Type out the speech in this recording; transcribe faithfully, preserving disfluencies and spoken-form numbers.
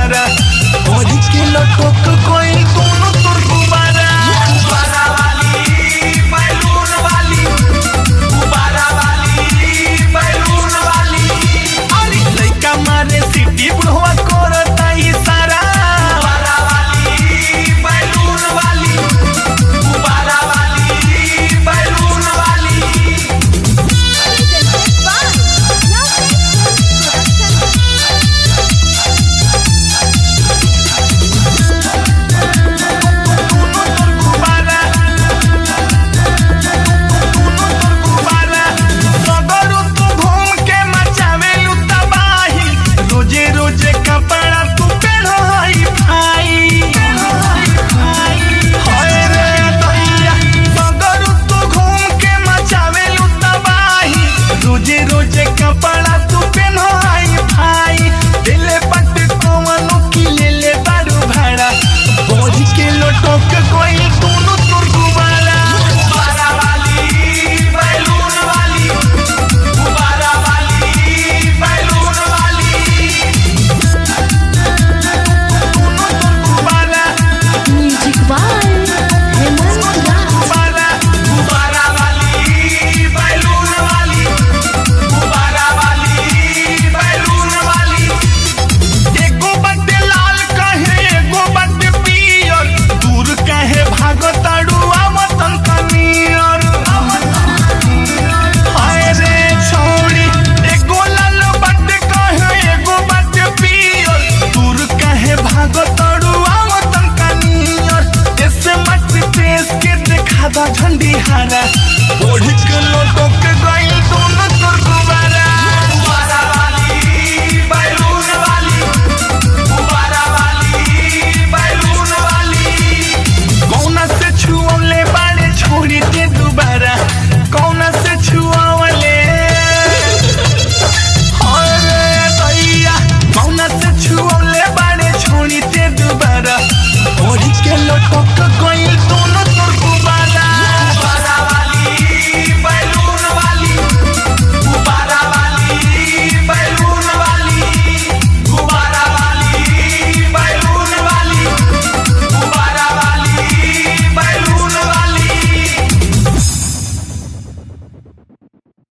भारा और के लटक कोई दोनों तोर गुब्बारा गुब्बारा वाली बैलून वाली गुब्बारा वाली बैलून वाली अरे लइका मारे सिटी बुढ़वा करता इशारा गुब्बारा वाली बैलून वाली गुब्बारा वाली बैलून वाली झंडी हारा